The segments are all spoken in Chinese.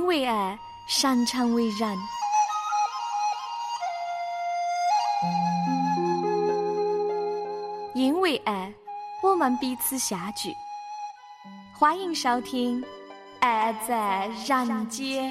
因为爱擅长为人。因为爱，我们彼此相聚。欢迎收听《爱在人间》。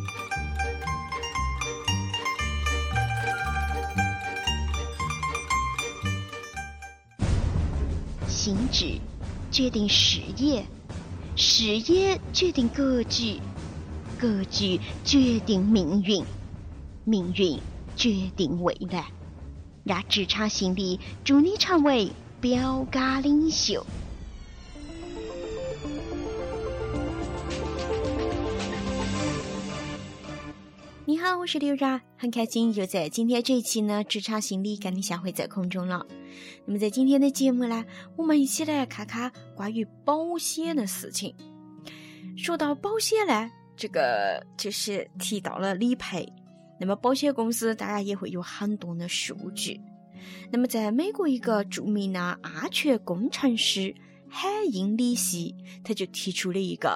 行止决定事业，事业决定格局，格局决定命运，命运决定未来。让职场心理祝你成为标杆领袖。你好，我是刘然，很开心又在今天这一期呢职场心理跟你相会在空中了。那么在今天的节目呢，我们一起来看看关于保险的事情。说到保险呢，这个就是提到了理赔。那么保险公司当然也会有很多的数据。那么在美国一个著名的安全工程师海因里希，他就提出了一个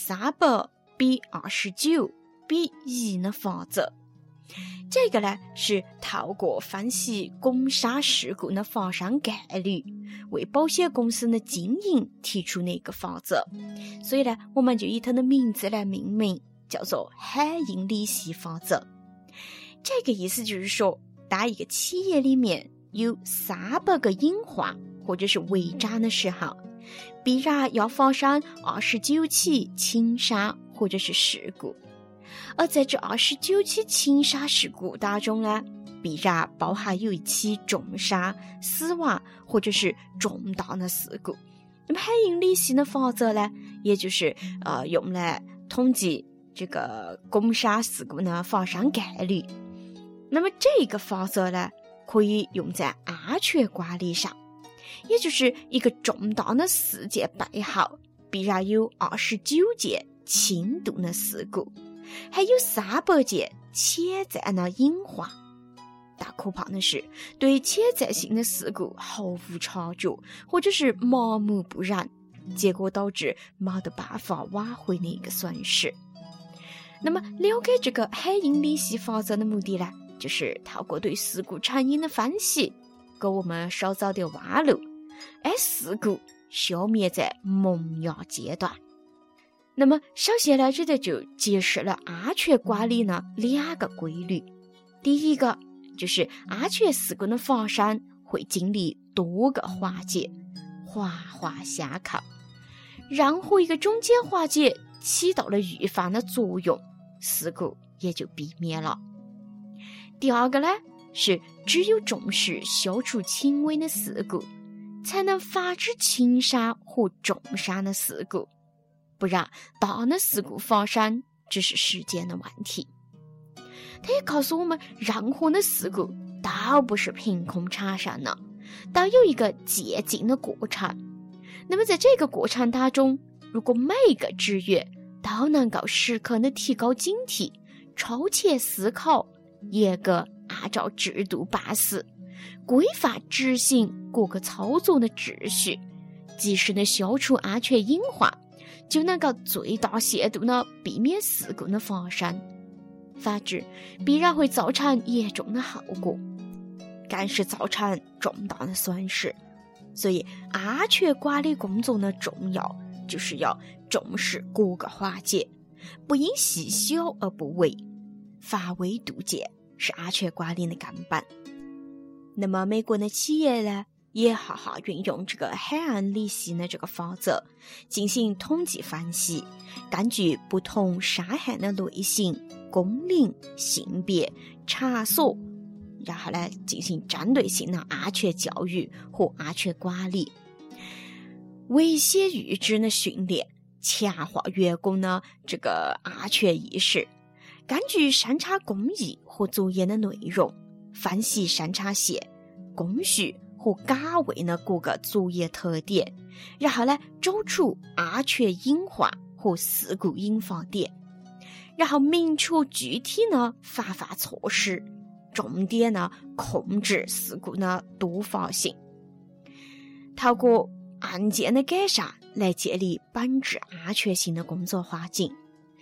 300:29:1的法则。这个呢是透过分析工伤事故的发生概率，为保险公司的经营提出那个法则。所以呢，我们就以它的名字来命名，叫做海因里希法则。这个意思就是说，当一个企业里面有300个隐患或者是违章的时候，必然要发生29起轻伤或者是事故。而在这29起轻伤事故当中呢，必然包含有一起重伤、死亡或者是重大的事故。那么海因里希的法则呢，也就是用来统计这个工伤事故的发生概率。那么这个法则呢，可以用在安全管理上，也就是一个重大的事件背后必然有29件轻度的事故，还有300件潜在的隐患。但可怕的是，对潜在性的事故毫无察觉，或者是麻木不仁，结果导致没得办法挽回那个损失。那么了解这个海因里希法则的目的呢，就是透过对事故成因的分析，给我们少走点弯路，把事故消灭在萌芽阶段。那么首先呢，这就揭示了安全管理呢2个规律。第一个就是安全事故的发生会经历多个环节，环环相扣，任何一个中间环节起到了预防的作用，事故也就避免了。第二个呢，是只有重视消除轻微的事故，才能防止轻伤和重伤的事故，不然大的事故发生只是时间的问题。它也告诉我们，任何的事故都不是凭空产生的，都有一个渐进的过程。那么在这个过程当中，如果每个职员都能够时刻的提高警惕，超前思考，严格按照制度办事，规范执行各个操作的秩序，及时的消除安全隐患，就能够最大限度的避免事故的发生。反之，必然会造成严重的后果，更是造成重大的损失。所以安全管理工作的重要，就是要重视各个环节，不因细小而不为，防微杜渐是安全管理的根本。那么美国的企业呢，也好好运用这个海因里希的这个法则，进行统计分析，根据不同伤害的类型、工龄、性别、场所，然后呢进行针对性的安全教育和安全管理，危险预知的训练，强化员工的这个安全意识。根据生产工艺和作业的内容，分析生产线、工序和岗位的各个作业特点，然后呢找出安全隐患和事故引发点，然后明确具体的防范措施，重点呢控制事故的多发性，透过案件的改善来建立本质安全性的工作环境。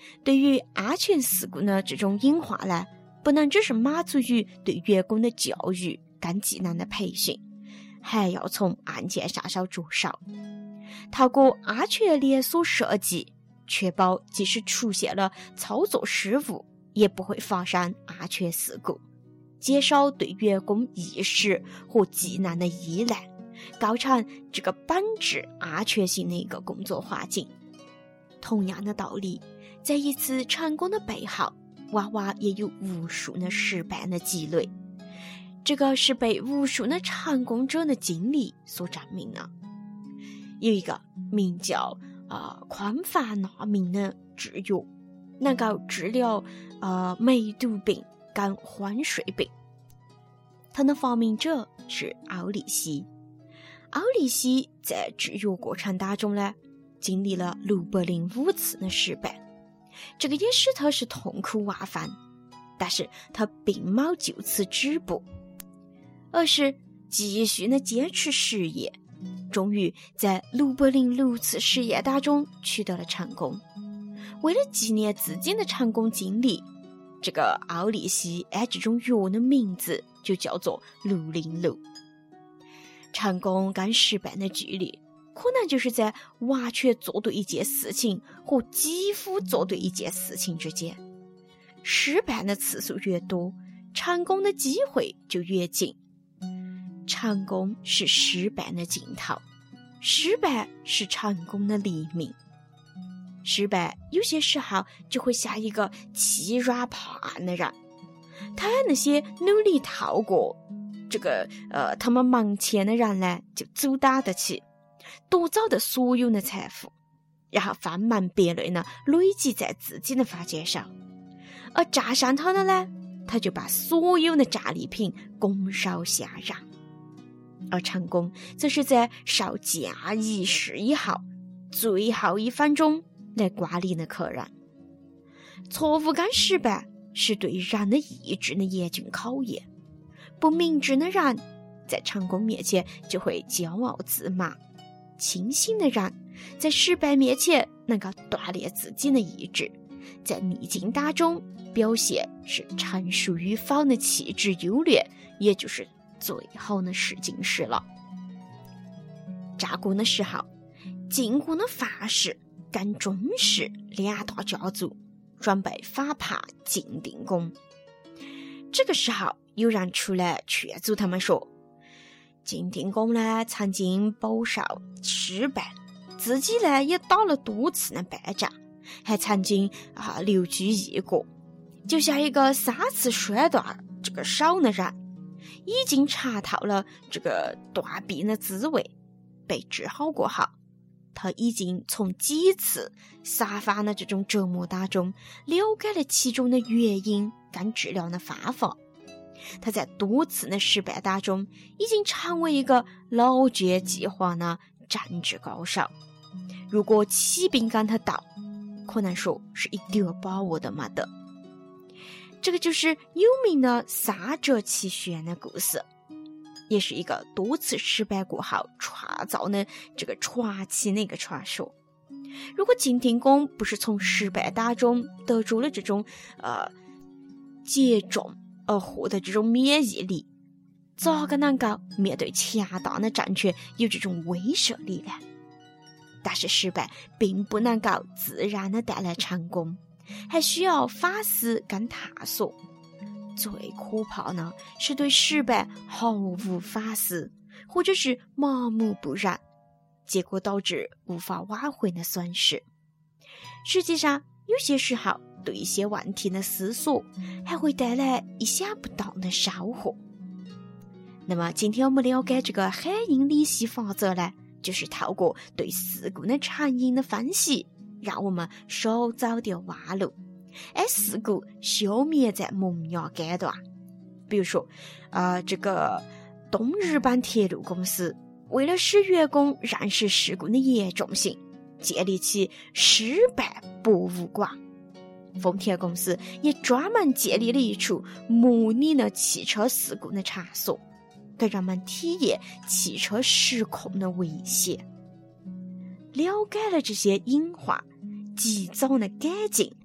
对于安全事故的这种隐患呢，不能只是满足于对员工的教育跟技能的培训，还要从案件上手着手，透过安全连锁设计，确保即使出现了操作失误，也不会发生安全事故，减少对员工意识和技能的依赖，构成这个本质安全性的一个工作环境。同样的道理，在一次成功的背后，往往也有无数的失败的积累，这个是被无数的成功者的经历所证明的。有一个名叫宽泛那明的制药，能够治疗梅毒病跟昏睡病。它的发明者是欧利希。欧利希在制药过程当中呢，经历了605次的失败，这个也使他是痛苦万分，但是他并没就此止步，而是继续的坚持实验，终于在606次实验当中取得了成功。为了纪念自己的成功经历，这个欧利希按这种药的名字就叫做606。成功跟失败的距离，可能就是在完全做对一件事情和几乎做对一件事情之间。失败的次数越多，成功的机会就越近。成功是失败的尽头，失败是成功的黎明。失败有些时候就会像一个欺软怕硬的人，他那些努力透过这个他们门前的人呢，就走打得起，夺走的所有的财富，然后分门别类呢累积在自己的房间上。而战胜他的呢，他就把所有的战利品拱手相让。而成功则是在受建议示意后，最后1分钟来管理的客人。错误跟失败是对人的意志的严峻考验。不明智的人在成功面前就会骄傲自满，清醒的人在失败面前能够锻炼自己的意志，在逆境当中表现是成熟与否的气质优劣，也就是最好的试金石了。战国的时候，晋国的范氏跟钟氏2大家族准备反叛晋定公。这个时候有人出来劝阻他们说，晋定公呢曾经饱受失败，自己呢也打了多次的败仗，还曾经流居异国，就像一个3次摔断这个手的人，已经尝透了这个断臂的滋味。被治好过后，他已经从几次撒饭的这种折磨当中了解了其中的原因跟治疗的方法。他在多次的失败当中已经成为一个老卷计划的政治高手。如果起兵跟他斗，可能说是一点把握都没得。这个就是有名的3折齐旋的故事，也是一个多次失败过后创造的这个传奇的一个传说。如果晋定公不是从失败当中得出了这种接种而获得这种免疫力，咋个能够面对强大的政权有这种威慑力呢？但是失败并不能够自然的带来成功，还需要反思跟探索。最可怕呢，是对失败毫无反思，或者是麻木不仁，结果导致无法挽回的损失。实际上，有些时候对一些问题的思索，还会带来意想不到的收获。那么，今天我们了解这个海因里希法则呢，就是透过对事故的成因的分析，让我们少走点弯路，而事故消灭在萌芽阶段。比如说这个东日本铁路公司为了使员工认识事故的严重性，建立起失败博物馆。丰田公司也专门建立了一处模拟了汽车事故的场所，给人们体验汽车失控的危险。了解了这些隐患，及早的改进，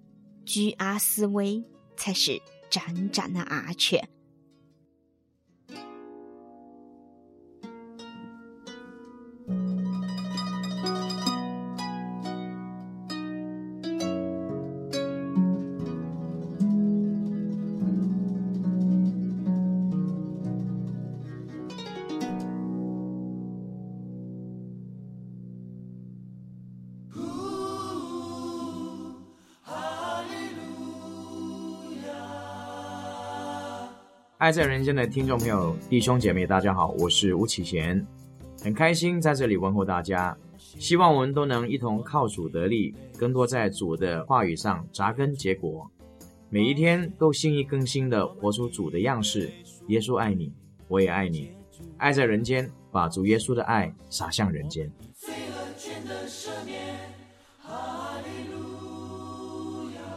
居安思危才是真正的安全。 爱在人间的听众朋友、弟兄姐妹，大家好，我是吴启贤，很开心在这里问候大家。希望我们都能一同靠主得力，更多在主的话语上扎根结果，每一天都心意更新的活出主的样式。耶稣爱你，我也爱你，爱在人间，把主耶稣的爱洒向人间。 罪恶全的赦免，哈利路亚。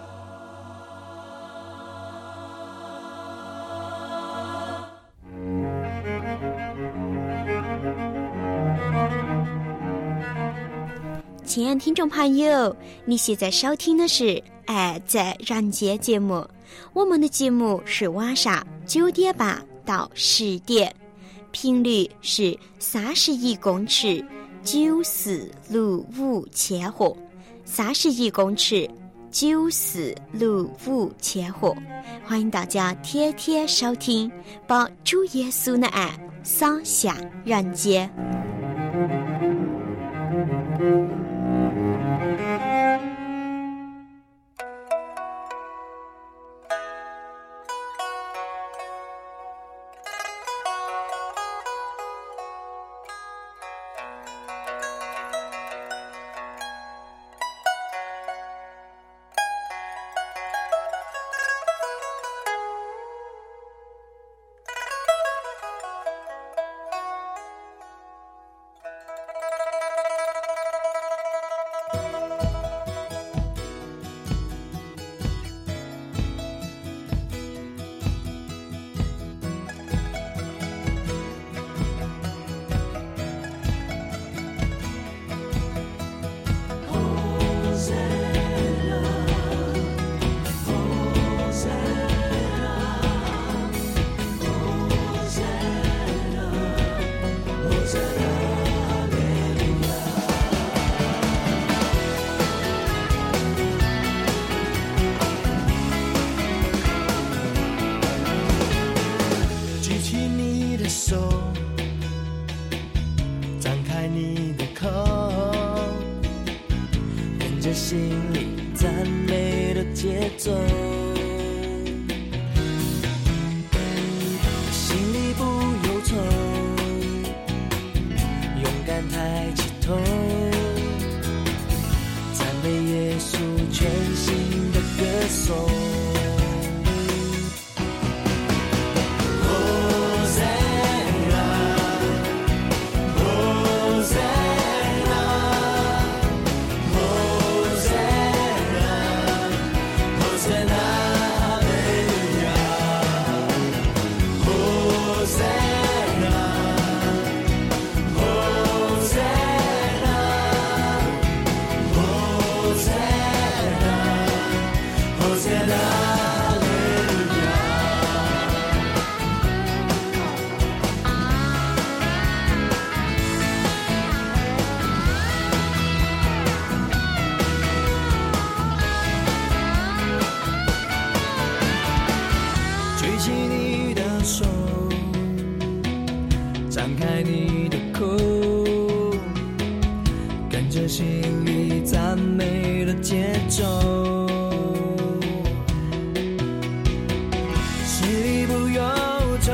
亲爱的听众朋友，你现在收听的是《爱在人间》节目。我们的节目是晚上9点半到10点，频率是31公尺9465千赫，31公尺9465千赫。欢迎大家天天收听，把主耶稣的爱洒向人间。 心里赞美的节奏，心里不忧愁，勇敢抬起头，赞美耶稣全新的歌颂。心里赞美的节奏，心里不忧愁，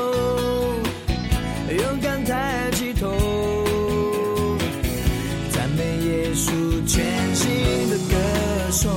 勇敢抬起头，赞美耶稣全新的歌颂。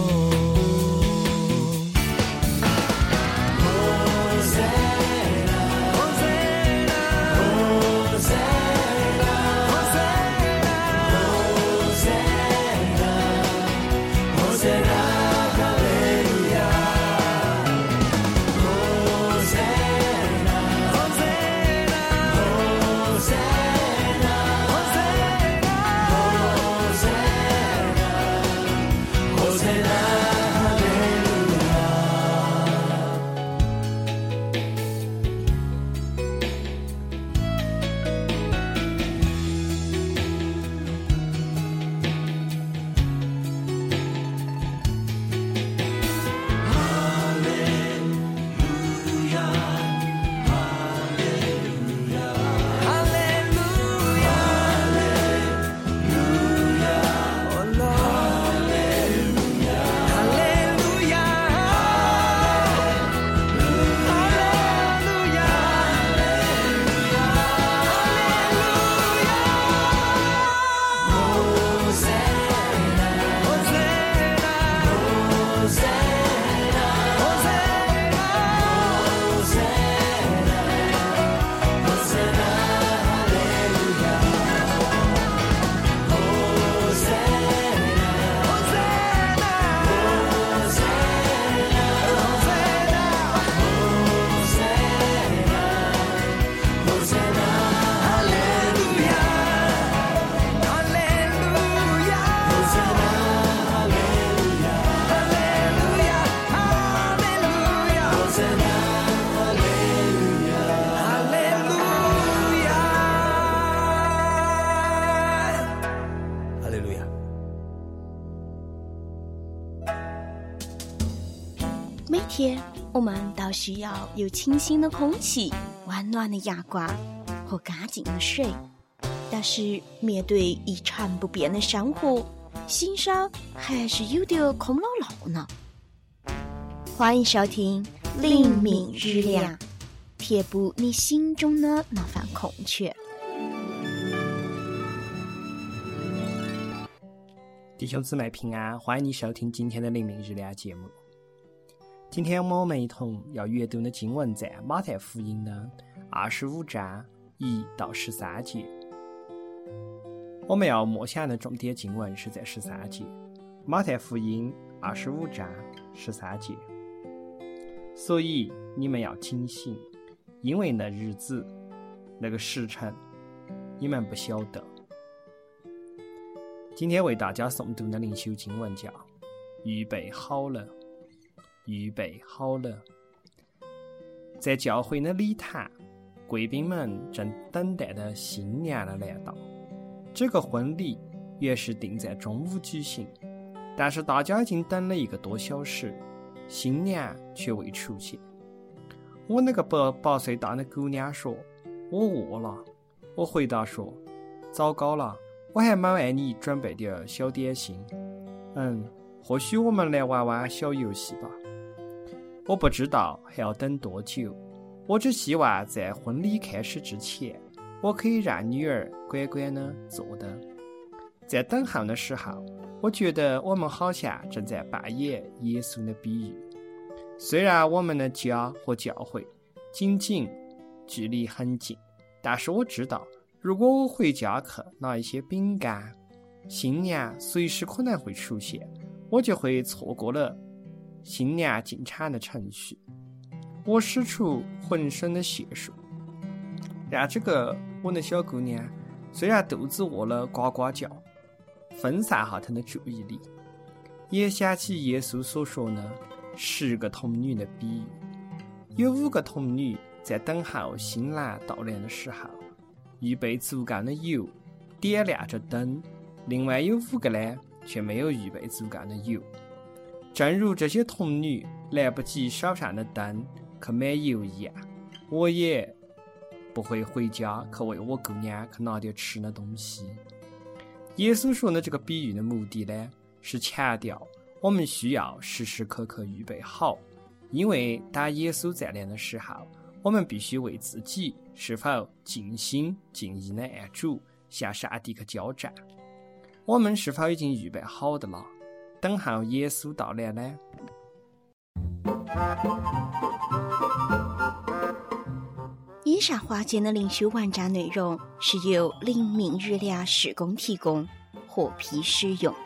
天我们都需要有清新的空气、温暖的阳光和干净的水，但是面对一成不变的生活，心上还是有点空落落呢。欢迎收听灵敏日亮，填补你心中的那份空缺。 弟兄姊妹平安，欢迎你收听今天的灵敏日亮节目。今天我们一同要阅读的经文在马太福音的25章1到13节。我们要默想的重点经文是在13节，马太福音25章13节。所以你们要警醒，因为那日子那个时辰你们不晓得。今天为大家诵读的灵修经文叫预备好了，预备好了。在教会的礼堂，贵宾们正等待着新娘的来到。这个婚礼原是定在中午举行，但是大家已经等了1个多小时，新娘却未出现。我那个8岁大的姑娘说，我饿了。我回答说，糟糕了，我还没为你准备点小点心。或许我们来玩玩小游戏吧。我不知道还要等多久，我只希望在婚礼开始之前，我可以让女儿乖乖地坐的。在等候的时候，我觉得我们好像正在扮演耶稣的比喻。虽然我们的家和教会仅仅距离很近，但是我知道，如果我回家去拿一些饼干，新娘随时可能会出现，我就会错过了新娘进场的程序。我使出浑身的解数，让这个我的小姑娘虽然肚子饿了呱呱叫，分散下她的注意力。也想起耶稣所说的10个童女的比喻，有5个童女在等候新郎到来的时候，预备足够的油，点亮着灯，另外有5个呢，却没有预备足够的油。正如这些童女来不及手上的灯去买油一样，我也不会回家去为我姑娘去拿点吃的东西。耶稣说的这个比喻的目的呢，是强调我们需要时时刻刻预备好，因为当耶稣再来的时候，我们必须为自己是否尽心尽意的爱主向上帝去交战。我们是否已经预备好的了，等候耶稣到来呢？ 以上话节的灵修文章内容是由灵敏日亮事工提供，获批使用。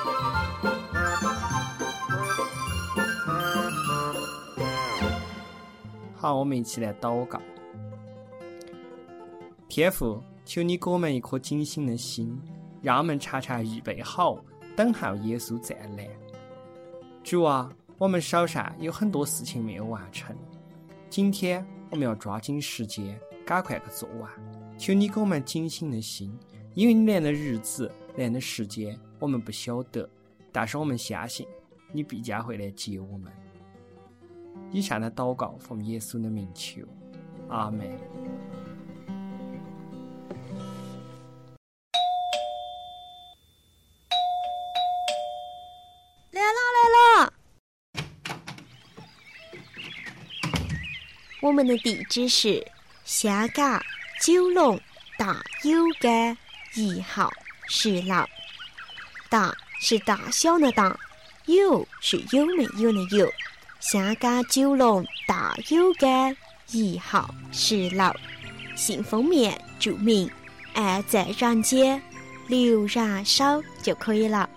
好，我们一起来祷告。天父，求你给我们一颗警醒的心，让我们常常预备好，等候耶稣再来。主啊，我们手上有很多事情没有完成，今天我们要抓紧时间，赶快去做完。求你给我们警醒的心，因为你来的日子、来的时间我们不晓得，但是我们相信你必将会来接我们。以上的祷告奉耶稣的名求，阿们。 来了！我们的地址是香港九龙大有街1号10楼。大是大小的大，有是有没有的有。香港九龙大有街1号10楼。信封面注明“爱在人间，留人手”就可以了。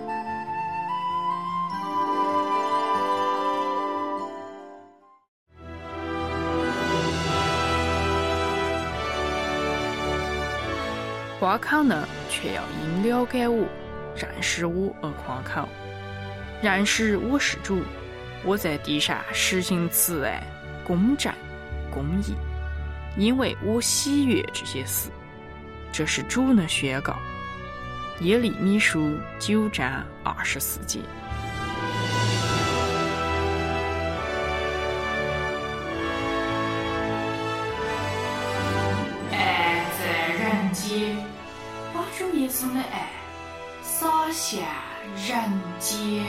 夸口呢，却要因了解我、认识我而夸口。认识我是主，我在地上实行慈爱、公正、公义，因为我喜悦这些事。这是主的宣告。耶利米书9章24节。 主耶稣的爱洒下人间。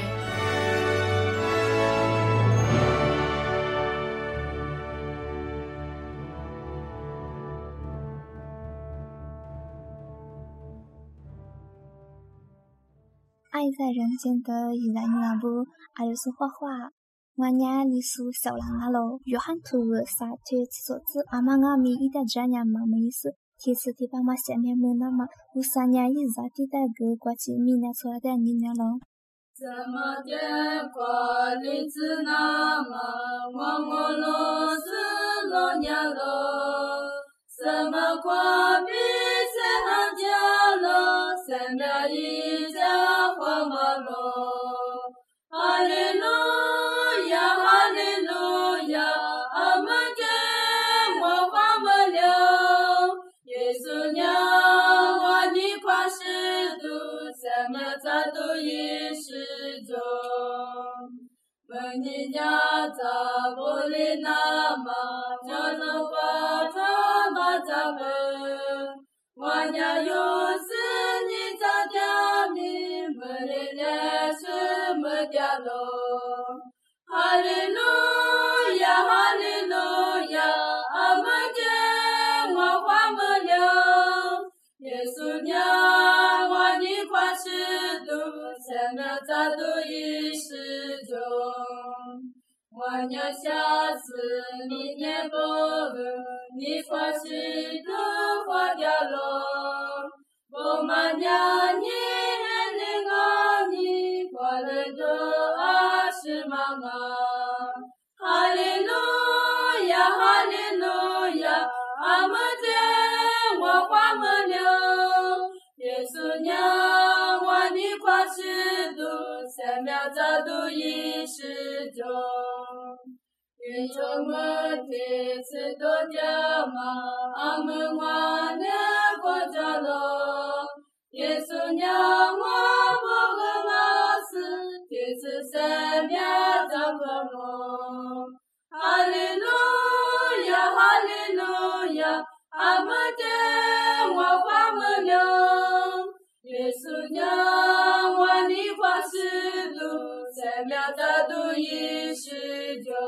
爱在人间的依然那部，阿里苏画画，我伢里苏小郎阿喽，约翰图撒推所字阿玛阿米伊达扎伢玛姆伊斯，提次提巴玛下面木那玛，乌萨伢伊扎提达格瓜奇米伢错的尼伢喽。 怎么的瓜里子那么我罗斯罗伢喽？什么瓜比谁行家喽？什么一家花马喽？哈利路亚，哈利路亚，阿门给我花么了？耶稣娘，我你夸世度，什么在度一世中？问你家在不里那么，叫能把他把咱们，我娘有事你在家里，没人来是没家喽。哈利路亚，哈利路亚，阿门给我花么了？耶稣娘，我你夸世度，什么在度一世中？我娘下次明年不问，你夸世度花掉喽。我妈娘你领啊你，我的多啊是妈妈。哈利路亚，哈利路亚，阿门给我花么了？耶稣娘，我你夸世度，三秒早度一世中。愿众我天赐多家嘛，阿门我的国家喽。耶稣娘，我不跟我死，天赐三秒早个梦。哈利路亚，哈利路亚，阿门给我花么了？耶稣娘，我你夸世度，三秒早度一世中。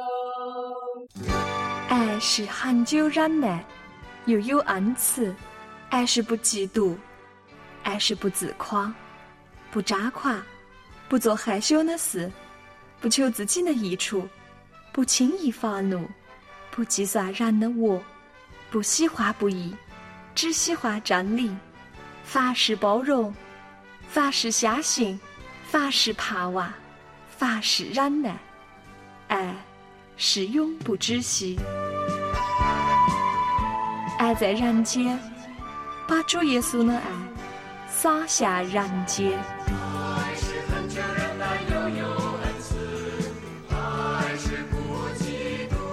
爱是恒久忍耐，又有恩慈；爱是不嫉妒，爱是不自夸，不扎夸，不做害羞的事，不求自己的益处，不轻易发怒，不计算人的恶，不喜欢不义，只喜欢真理。凡事包容，凡事相信，凡事盼望，凡事忍耐。爱是永不止息。爱在人间，把主耶稣的爱洒下人间。 爱是恒久忍耐，又有恩慈；爱是不嫉妒；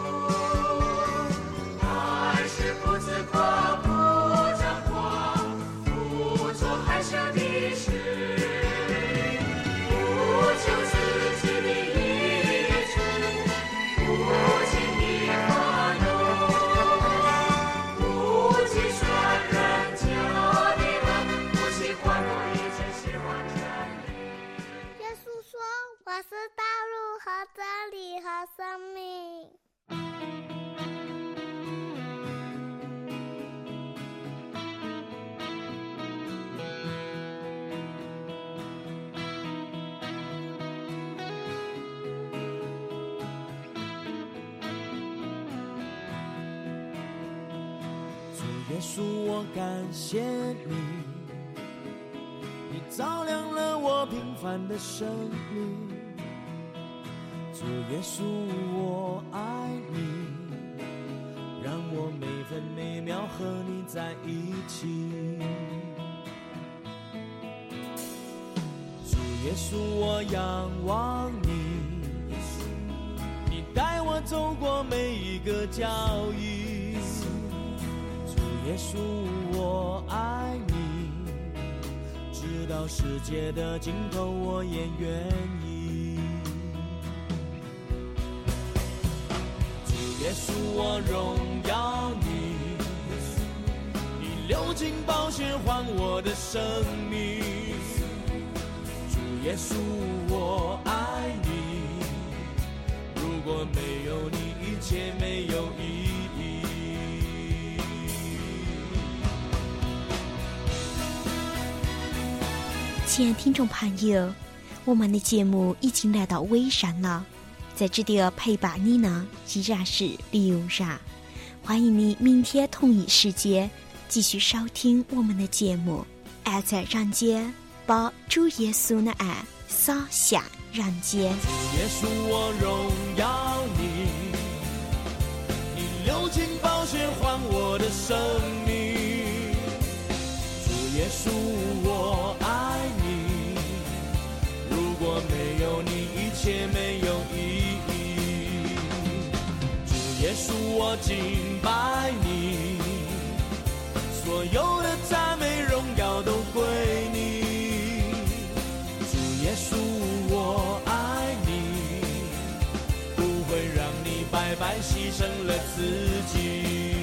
爱是不自夸，不张狂，不做害羞的事，不求自己的益处，不轻易发怒，不计算人家的恶，不喜欢我，也只喜欢真理。 耶稣说：“我是道路和真理和生命。” 主耶稣，我感谢你，你照亮了我平凡的生命。主耶稣，我爱你，让我每分每秒和你在一起。主耶稣，我仰望你，你带我走过每一个脚印。耶稣，我爱你，直到世界的尽头，我也愿意。主耶稣，我荣耀你，你流流尽宝血换我的生命。主耶稣，我爱你，如果没有你，一切没有意义。 亲爱的听众朋友，我们的节目已经来到尾声了，在这里陪伴你呢，依然是刘然。欢迎你明天同一时间继续收听我们的节目。爱在人间，把主耶稣的爱洒向人间。 主耶稣，我荣耀你，你流尽宝血换我的生命。主耶稣，我爱你，如果没有你，一切没有意义。主耶稣，我敬拜你，所有的赞美荣耀都归你。主耶稣，我爱你，不会让你白白牺牲了自己。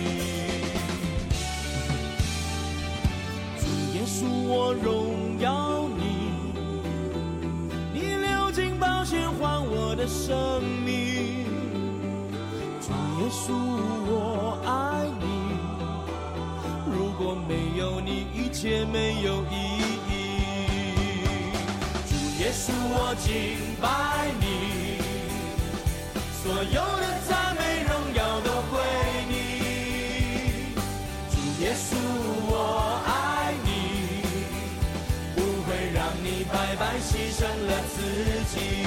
主耶稣，我荣耀你，你流尽宝血换我的生命。主耶稣，我爱你，如果没有你，一切没有意义。主耶稣，我敬拜你，所有的赞美荣耀都归你。主耶稣，我爱你，不会让你白白牺牲了自己。